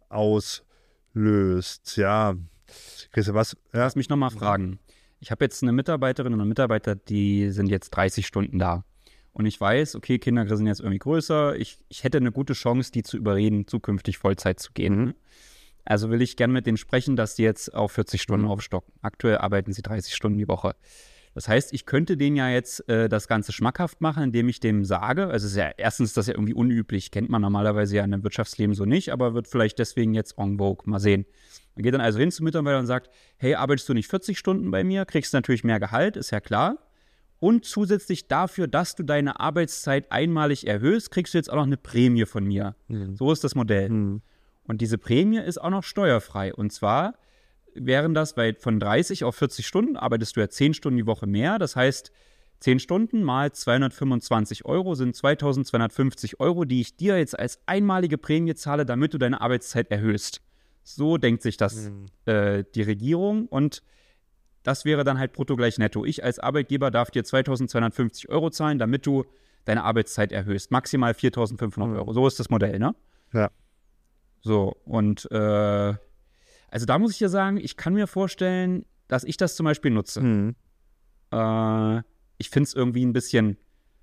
auslöst. Ja, Christian, was? Ja? Lass mich nochmal fragen. Ich habe jetzt eine Mitarbeiterin und einen Mitarbeiter, die sind jetzt dreißig Stunden da. und ich weiß, okay, Kinder sind jetzt irgendwie größer, ich, ich hätte eine gute Chance, die zu überreden, zukünftig Vollzeit zu gehen. Mhm. Also will ich gerne mit denen sprechen, dass die jetzt auf vierzig Stunden aufstocken. Aktuell arbeiten sie dreißig Stunden die Woche. Das heißt, ich könnte denen ja jetzt äh, das Ganze schmackhaft machen, indem ich dem sage, also ist ja, erstens ist das ja irgendwie unüblich, kennt man normalerweise ja in einem Wirtschaftsleben so nicht, aber wird vielleicht deswegen jetzt en vogue, mal sehen. Man geht dann also hin zum Mitarbeiter und sagt, hey, arbeitest du nicht vierzig Stunden bei mir, kriegst natürlich mehr Gehalt, ist ja klar. Und zusätzlich dafür, dass du deine Arbeitszeit einmalig erhöhst, kriegst du jetzt auch noch eine Prämie von mir. Mhm. So ist das Modell. Mhm. Und diese Prämie ist auch noch steuerfrei. Und zwar wären das, weil von dreißig auf vierzig Stunden arbeitest du ja zehn Stunden die Woche mehr. Das heißt, zehn Stunden mal zweihundertfünfundzwanzig Euro sind zweitausendzweihundertfünfzig Euro, die ich dir jetzt als einmalige Prämie zahle, damit du deine Arbeitszeit erhöhst. So denkt sich das mhm. äh, die Regierung. Und das wäre dann halt brutto gleich netto. Ich als Arbeitgeber darf dir zweitausendzweihundertfünfzig Euro zahlen, damit du deine Arbeitszeit erhöhst. Maximal viertausendfünfhundert Euro. So ist das Modell, ne? Ja. So, und äh, also da muss ich ja sagen, ich kann mir vorstellen, dass ich das zum Beispiel nutze. Mhm. Äh, ich finde es irgendwie ein bisschen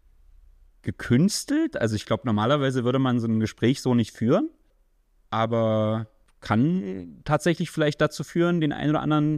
gekünstelt. Also ich glaube, normalerweise würde man so ein Gespräch so nicht führen, aber kann tatsächlich vielleicht dazu führen, den einen oder anderen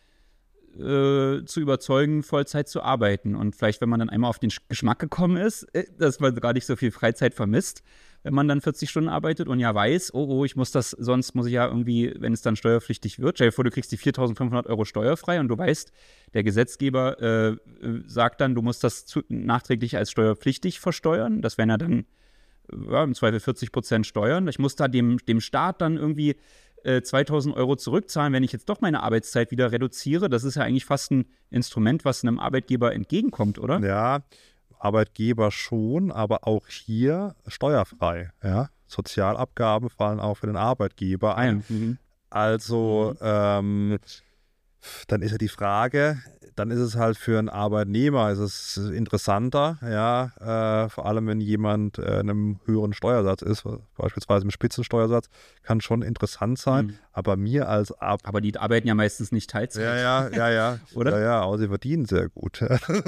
äh, zu überzeugen, Vollzeit zu arbeiten. Und vielleicht, wenn man dann einmal auf den Geschmack gekommen ist, äh, dass man gar nicht so viel Freizeit vermisst, wenn man dann vierzig Stunden arbeitet und ja weiß, oh, oh, ich muss das, sonst muss ich ja irgendwie, wenn es dann steuerpflichtig wird, stell dir vor, du kriegst die viertausendfünfhundert Euro steuerfrei und du weißt, der Gesetzgeber äh, sagt dann, du musst das zu, nachträglich als steuerpflichtig versteuern. Das wären ja dann ja, im Zweifel vierzig Prozent Steuern. Ich muss da dem, dem Staat dann irgendwie äh, zweitausend Euro zurückzahlen, wenn ich jetzt doch meine Arbeitszeit wieder reduziere. Das ist ja eigentlich fast ein Instrument, was einem Arbeitgeber entgegenkommt, oder? Ja, Arbeitgeber schon, aber auch hier steuerfrei. Ja? Sozialabgaben fallen auch für den Arbeitgeber ein. Mhm. Also mhm. Ähm, dann ist ja die Frage, dann ist es halt für einen Arbeitnehmer ist es interessanter, ja, äh, vor allem wenn jemand äh, in einem höheren Steuersatz ist, beispielsweise im Spitzensteuersatz, kann schon interessant sein, mhm. aber mir als Ab Aber die arbeiten ja meistens nicht Teilzeit. Ja, ja, ja, ja. Oder? Ja, ja, aber sie verdienen sehr gut.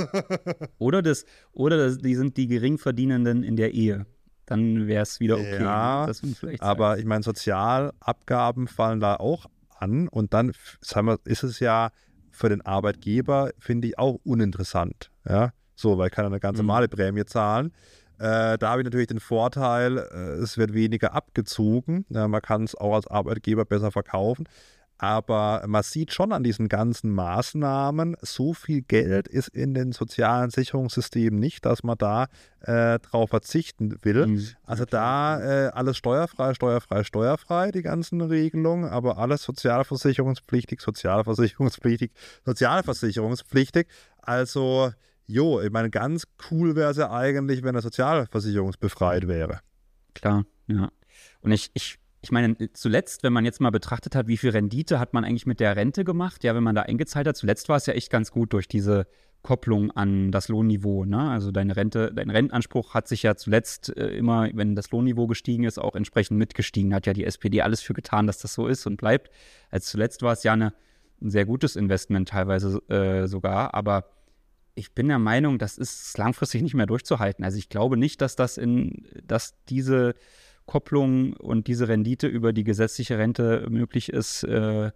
oder das, oder das, die sind die Geringverdienenden in der Ehe. Dann wäre es wieder okay. Ja, das vielleicht aber sagen. Ich meine, Sozialabgaben fallen da auch an und dann sagen wir, ist es ja für den Arbeitgeber, finde ich, auch uninteressant. Ja? So, weil kann er eine ganz normale mhm. Prämie zahlen. Äh, da habe ich natürlich den Vorteil, äh, es wird weniger abgezogen. Ja, man kann es auch als Arbeitgeber besser verkaufen. Aber man sieht schon an diesen ganzen Maßnahmen, so viel Geld ist in den sozialen Sicherungssystemen nicht, dass man da äh, drauf verzichten will. Mhm. Also da äh, alles steuerfrei, steuerfrei, steuerfrei, die ganzen Regelungen, aber alles sozialversicherungspflichtig, sozialversicherungspflichtig, sozialversicherungspflichtig. Also, jo, ich meine, ganz cool wäre es ja eigentlich, wenn er sozialversicherungsbefreit wäre. Klar, ja. Und ich, ich Ich meine, zuletzt, wenn man jetzt mal betrachtet hat, wie viel Rendite hat man eigentlich mit der Rente gemacht, ja, wenn man da eingezahlt hat, zuletzt war es ja echt ganz gut durch diese Kopplung an das Lohnniveau, ne? Also deine Rente, dein Rentenanspruch hat sich ja zuletzt äh, immer, wenn das Lohnniveau gestiegen ist, auch entsprechend mitgestiegen. Hat ja die S P D alles für getan, dass das so ist und bleibt. Also zuletzt war es ja eine, ein sehr gutes Investment teilweise äh, sogar, aber ich bin der Meinung, das ist langfristig nicht mehr durchzuhalten. Also ich glaube nicht, dass das in, dass diese Kopplung und diese Rendite über die gesetzliche Rente möglich ist äh,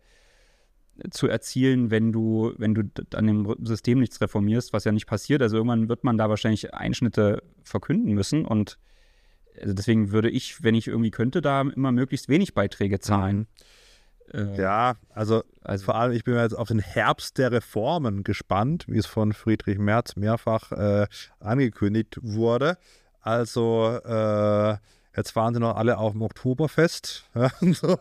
zu erzielen, wenn du, wenn du an dem System nichts reformierst, was ja nicht passiert. Also irgendwann wird man da wahrscheinlich Einschnitte verkünden müssen und also deswegen würde ich, wenn ich irgendwie könnte, da immer möglichst wenig Beiträge zahlen. Äh, ja, also, also vor allem, ich bin jetzt auf den Herbst der Reformen gespannt, wie es von Friedrich Merz mehrfach äh, angekündigt wurde. Also äh, jetzt fahren sie noch alle auf dem Oktoberfest. Ja, so.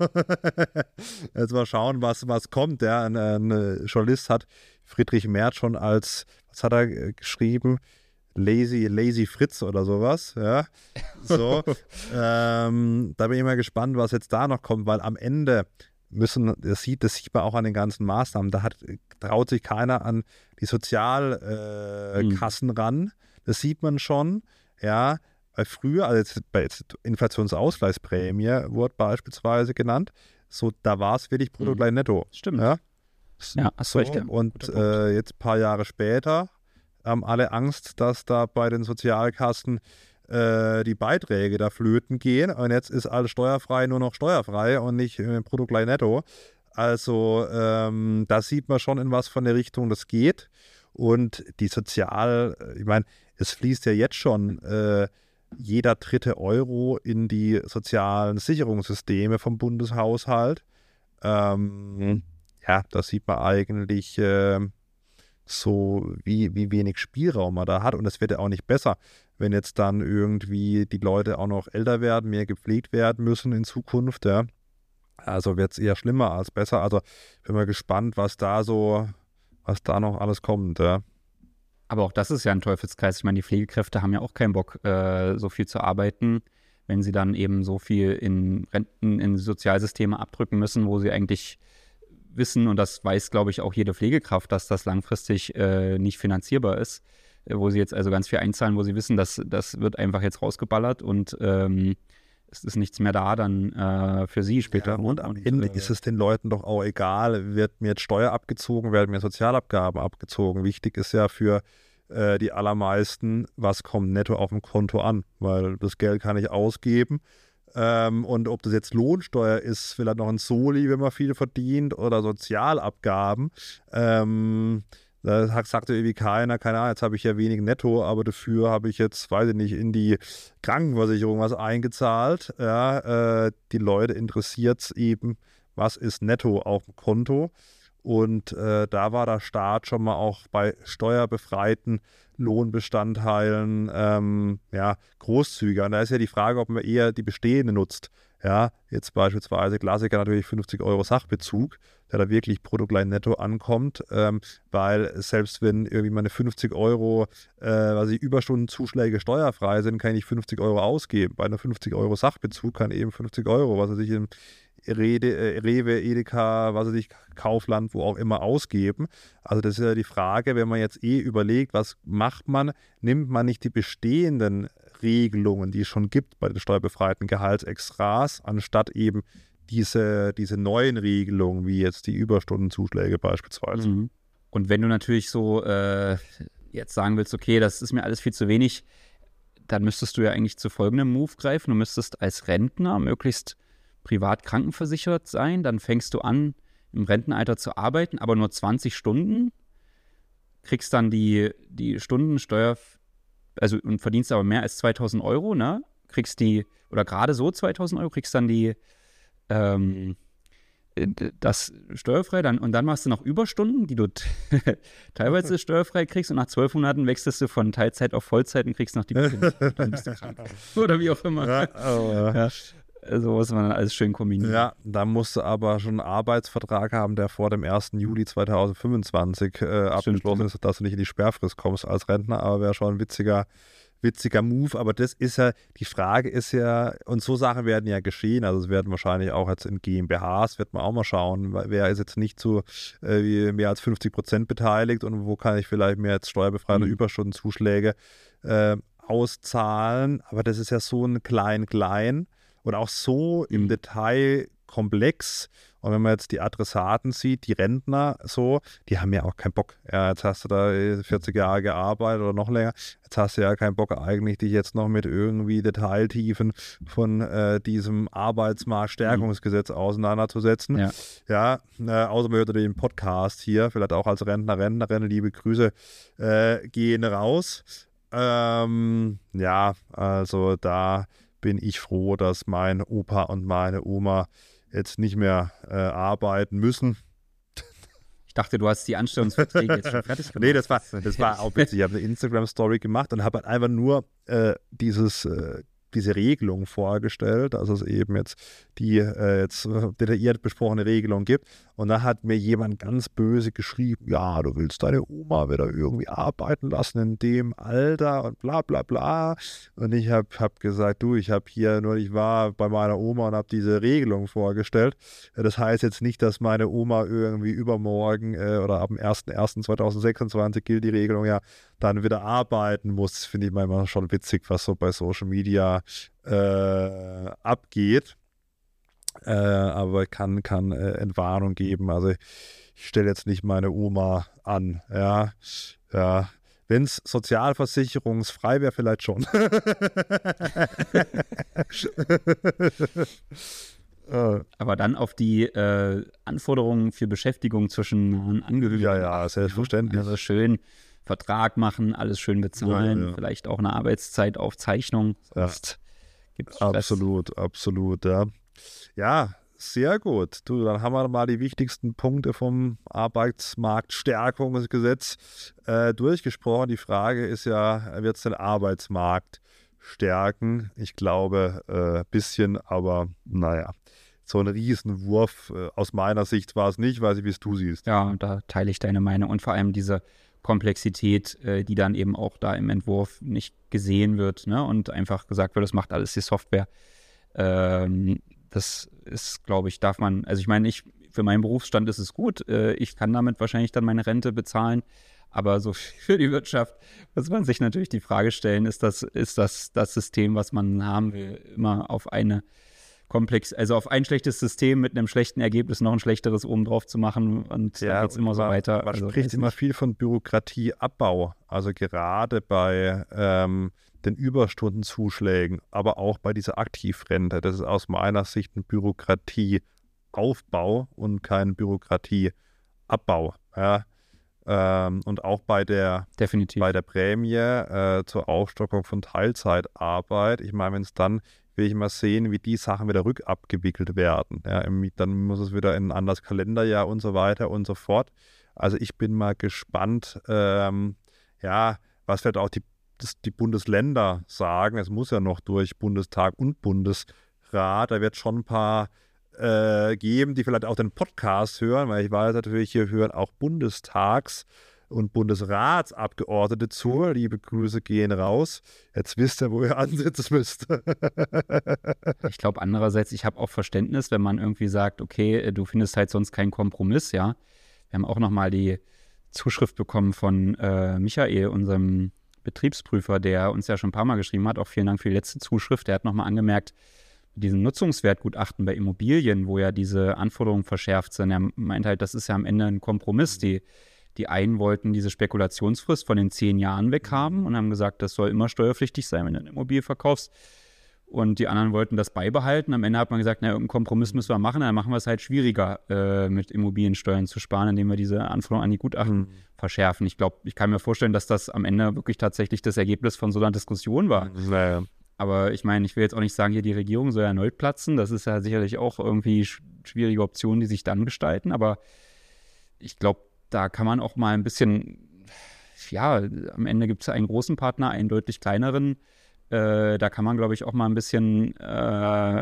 Jetzt mal schauen, was, was kommt. Ja, ein, ein Journalist hat Friedrich Merz schon als, was hat er geschrieben? Lazy, Lazy Fritz oder sowas. Ja, so. ähm, da bin ich mal gespannt, was jetzt da noch kommt, weil am Ende müssen, das sieht, das sieht man auch an den ganzen Maßnahmen, da hat, traut sich keiner an die Sozialkassen äh, mhm. ran. Das sieht man schon. Ja, weil früher, also jetzt bei jetzt Inflationsausgleichsprämie wurde beispielsweise genannt, so da war es wirklich brutto gleich netto. Stimmt. Ja, ja hast so, recht. Ja. Und äh, jetzt ein paar Jahre später, haben alle Angst, dass da bei den Sozialkassen äh, die Beiträge da flöten gehen. Und jetzt ist alles steuerfrei nur noch steuerfrei und nicht äh, brutto gleich netto. Also ähm, da sieht man schon, in was von der Richtung das geht. Und die Sozial, ich meine, es fließt ja jetzt schon äh, jeder dritte Euro in die sozialen Sicherungssysteme vom Bundeshaushalt. Ähm, ja, da sieht man eigentlich äh, so, wie, wie wenig Spielraum man da hat. Und es wird ja auch nicht besser, wenn jetzt dann irgendwie die Leute auch noch älter werden, mehr gepflegt werden müssen in Zukunft. Ja. Also wird es eher schlimmer als besser. Also bin mal gespannt, was da so, was da noch alles kommt. Ja. Aber auch das ist ja ein Teufelskreis. Ich meine, die Pflegekräfte haben ja auch keinen Bock, äh, so viel zu arbeiten, wenn sie dann eben so viel in Renten, in Sozialsysteme abdrücken müssen, wo sie eigentlich wissen, und das weiß, glaube ich, auch jede Pflegekraft, dass das langfristig äh, nicht finanzierbar ist, äh, wo sie jetzt also ganz viel einzahlen, wo sie wissen, dass das wird einfach jetzt rausgeballert und ähm, es ist nichts mehr da dann äh, für sie später. Ja, und am und, Ende äh, ist es den Leuten doch auch egal, wird mir jetzt Steuer abgezogen, werden mir Sozialabgaben abgezogen. Wichtig ist ja für äh, die allermeisten, was kommt netto auf dem Konto an, weil das Geld kann ich ausgeben. Ähm, und ob das jetzt Lohnsteuer ist, vielleicht noch ein Soli, wenn man viel verdient, oder Sozialabgaben, ähm, da sagt irgendwie keiner, keine Ahnung, jetzt habe ich ja wenig netto, aber dafür habe ich jetzt, weiß ich nicht, in die Krankenversicherung was eingezahlt. Ja, äh, die Leute interessiert es eben, was ist netto auf dem Konto. Und äh, da war der Staat schon mal auch bei steuerbefreiten Lohnbestandteilen ähm, ja, großzügiger. Und da ist ja die Frage, ob man eher die bestehende nutzt. Ja, jetzt beispielsweise Klassiker natürlich fünfzig Euro Sachbezug, der da wirklich brutto gleich netto ankommt, ähm, weil selbst wenn irgendwie meine fünfzig Euro, äh, was ich Überstundenzuschläge steuerfrei sind, kann ich fünfzig Euro ausgeben. Bei einer fünfzig Euro Sachbezug kann eben fünfzig Euro, was weiß ich, im Rede, äh, Rewe, Edeka, was weiß ich, Kaufland, wo auch immer ausgeben. Also das ist ja die Frage, wenn man jetzt eh überlegt, was macht man, nimmt man nicht die bestehenden Regelungen, die es schon gibt bei den steuerbefreiten Gehaltsextras, anstatt eben diese, diese neuen Regelungen, wie jetzt die Überstundenzuschläge beispielsweise. Mhm. Und wenn du natürlich so äh, jetzt sagen willst, okay, das ist mir alles viel zu wenig, dann müsstest du ja eigentlich zu folgendem Move greifen. Du müsstest als Rentner möglichst privat krankenversichert sein, dann fängst du an, im Rentenalter zu arbeiten, aber nur zwanzig Stunden, kriegst dann die, die Stundensteuer, also und verdienst aber mehr als zweitausend Euro, ne? Kriegst die, oder gerade so zweitausend Euro, kriegst dann die, ähm, das steuerfrei, dann, und dann machst du noch Überstunden, die du teilweise steuerfrei kriegst, und nach zwölf Monaten wechselst du von Teilzeit auf Vollzeit und kriegst noch die Prämie. Dann bist du krank. Oder wie auch immer. Ja, aber ja. So muss man dann alles schön kombinieren. Ja, da musst du aber schon einen Arbeitsvertrag haben, der vor dem ersten Juli zweitausendfünfundzwanzig äh, abgeschlossen ist, dass du nicht in die Sperrfrist kommst als Rentner, aber wäre schon ein witziger, witziger Move. Aber das ist ja, die Frage ist ja, und so Sachen werden ja geschehen, also es werden wahrscheinlich auch jetzt in GmbHs, wird man auch mal schauen, wer ist jetzt nicht zu äh, mehr als fünfzig Prozent beteiligt und wo kann ich vielleicht mehr jetzt steuerbefreite mhm. Überstundenzuschläge äh, auszahlen. Aber das ist ja so ein Klein-Klein. Und auch so im mhm. Detail komplex. Und wenn man jetzt die Adressaten sieht, die Rentner so, die haben ja auch keinen Bock. Ja, jetzt hast du da vierzig Jahre gearbeitet oder noch länger. Jetzt hast du ja keinen Bock eigentlich, dich jetzt noch mit irgendwie Detailtiefen von äh, diesem Arbeitsmarktstärkungsgesetz mhm. auseinanderzusetzen. Ja, ja äh, außer man hört den Podcast hier, vielleicht auch als Rentner, Rentnerin, liebe Grüße äh, gehen raus. Ähm, ja, also da bin ich froh, dass mein Opa und meine Oma jetzt nicht mehr äh, arbeiten müssen. Ich dachte, du hast die Anstellungsverträge jetzt schon fertig gemacht. Nee, das war, das war auch witzig. Ich habe eine Instagram-Story gemacht und habe halt einfach nur äh, dieses, äh, diese Regelung vorgestellt, dass es eben jetzt die äh, jetzt detailliert besprochene Regelung gibt. Und da hat mir jemand ganz böse geschrieben, ja, du willst deine Oma wieder irgendwie arbeiten lassen in dem Alter und bla bla bla. Und ich habe hab gesagt, du, ich habe hier nur, ich war bei meiner Oma und habe diese Regelung vorgestellt. Das heißt jetzt nicht, dass meine Oma irgendwie übermorgen äh, oder ab dem ersten ersten zweitausendsechsundzwanzig gilt die Regelung ja, dann wieder arbeiten muss. Das finde ich manchmal schon witzig, was so bei Social Media äh, abgeht. Äh, aber kann, kann äh, Entwarnung geben. Also ich stelle jetzt nicht meine Oma an. Ja, ja. Wenn es sozialversicherungsfrei wäre, vielleicht schon. Aber dann auf die äh, Anforderungen für Beschäftigung zwischen nahen Angehörigen. Ja, ja, selbstverständlich. Also schön Vertrag machen, alles schön bezahlen, ja, ja. vielleicht auch eine Arbeitszeitaufzeichnung. Sonst ja. gibt's Stress. Absolut, absolut, ja. Ja, sehr gut. Du, dann haben wir mal die wichtigsten Punkte vom Arbeitsmarktstärkungsgesetz äh, durchgesprochen. Die Frage ist ja, wird es den Arbeitsmarkt stärken? Ich glaube, ein äh, bisschen, aber naja, so ein Riesenwurf äh, aus meiner Sicht war es nicht, weiß ich, wie es du siehst. Ja, da teile ich deine Meinung und vor allem diese Komplexität, äh, die dann eben auch da im Entwurf nicht gesehen wird, ne? Und einfach gesagt wird, das macht alles die Software. Ähm, das ist, glaube ich, darf man, also ich meine, ich, für meinen Berufsstand ist es gut, äh, ich kann damit wahrscheinlich dann meine Rente bezahlen, aber so für die Wirtschaft muss man sich natürlich die Frage stellen, ist das, ist das das System, was man haben will, immer auf eine komplex, also auf ein schlechtes System mit einem schlechten Ergebnis noch ein schlechteres obendrauf zu machen und ja, dann geht es immer so man, weiter. Man also, spricht immer viel von Bürokratieabbau, also gerade bei ähm, den Überstundenzuschlägen, aber auch bei dieser Aktivrente. Das ist aus meiner Sicht ein Bürokratieaufbau und kein Bürokratieabbau. Ja. Ähm, und auch bei der, definitiv. bei der Prämie äh, zur Aufstockung von Teilzeitarbeit. Ich meine, wenn es dann will ich mal sehen, wie die Sachen wieder rückabgewickelt werden. Ja, dann muss es wieder in ein anderes Kalenderjahr und so weiter und so fort. Also ich bin mal gespannt, ähm, ja, was vielleicht auch die, das, die Bundesländer sagen. Es muss ja noch durch Bundestag und Bundesrat. Da wird schon ein paar äh, geben, die vielleicht auch den Podcast hören, weil ich weiß natürlich, hier hören auch Bundestags- und Bundesratsabgeordnete zu. Liebe Grüße gehen raus. Jetzt wisst ihr, wo ihr ansitzen müsst. Ich glaube andererseits, ich habe auch Verständnis, wenn man irgendwie sagt, okay, du findest halt sonst keinen Kompromiss, ja. Wir haben auch nochmal die Zuschrift bekommen von äh, Michael, unserem Betriebsprüfer, der uns ja schon ein paar Mal geschrieben hat. Auch vielen Dank für die letzte Zuschrift. Der hat nochmal angemerkt, diesen Nutzungswertgutachten bei Immobilien, wo ja diese Anforderungen verschärft sind. Er meint halt, das ist ja am Ende ein Kompromiss. Die Die einen wollten diese Spekulationsfrist von den zehn Jahren weghaben und haben gesagt, das soll immer steuerpflichtig sein, wenn du eine Immobilie verkaufst. Und die anderen wollten das beibehalten. Am Ende hat man gesagt, na, irgendeinen Kompromiss müssen wir machen, dann machen wir es halt schwieriger, äh, mit Immobiliensteuern zu sparen, indem wir diese Anforderungen an die Gutachten mhm. verschärfen. Ich glaube, ich kann mir vorstellen, dass das am Ende wirklich tatsächlich das Ergebnis von so einer Diskussion war. Naja. Aber ich meine, ich will jetzt auch nicht sagen, hier die Regierung soll erneut platzen. Das ist ja sicherlich auch irgendwie sch- schwierige Optionen, die sich dann gestalten. Aber ich glaube, da kann man auch mal ein bisschen, ja, am Ende gibt es einen großen Partner, einen deutlich kleineren. Äh, da kann man, glaube ich, auch mal ein bisschen äh,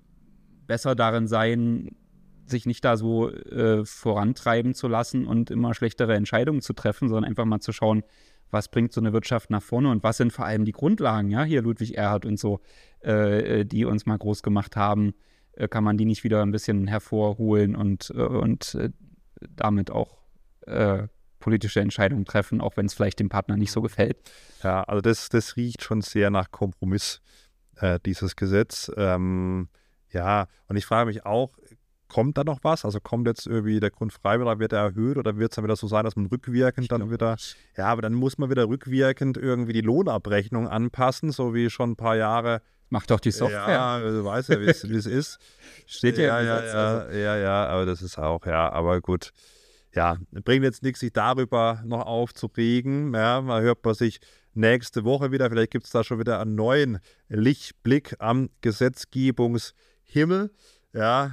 besser darin sein, sich nicht da so äh, vorantreiben zu lassen und immer schlechtere Entscheidungen zu treffen, sondern einfach mal zu schauen, was bringt so eine Wirtschaft nach vorne und was sind vor allem die Grundlagen, ja, hier Ludwig Erhard und so, äh, die uns mal groß gemacht haben, äh, kann man die nicht wieder ein bisschen hervorholen und, äh, und äh, damit auch Äh, politische Entscheidungen treffen, auch wenn es vielleicht dem Partner nicht so gefällt. Ja, also das, das riecht schon sehr nach Kompromiss, äh, dieses Gesetz. Ähm, ja, und ich frage mich auch, kommt da noch was? Also kommt jetzt irgendwie der Grundfreibetrag, wird er erhöht oder wird es dann wieder so sein, dass man rückwirkend ich dann wieder, nicht. ja, aber dann muss man wieder rückwirkend irgendwie die Lohnabrechnung anpassen, so wie schon ein paar Jahre. Macht doch die Software. Ja, du weißt ja, wie es ist. Steht ja, ja, ja, ja, also. ja, ja, aber das ist auch, ja, aber gut. Ja, bringt jetzt nichts, sich darüber noch aufzuregen. Ja, man hört man sich nächste Woche wieder. Vielleicht gibt es da schon wieder einen neuen Lichtblick am Gesetzgebungshimmel. Ja,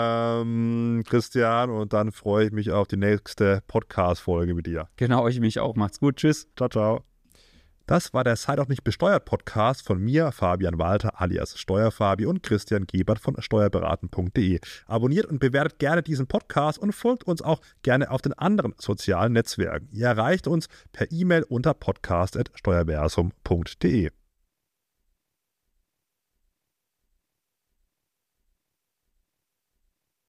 ähm, Christian, und dann freue ich mich auf die nächste Podcast-Folge mit dir. Genau, ich mich auch. Macht's gut. Tschüss. Ciao, ciao. Das war der Seid auch nicht besteuert Podcast von mir, Fabian Walter alias Steuerfabi und Christian Gebert von steuerberaten punkt de. Abonniert und bewertet gerne diesen Podcast und folgt uns auch gerne auf den anderen sozialen Netzwerken. Ihr erreicht uns per E-Mail unter podcast at steuerversum punkt de.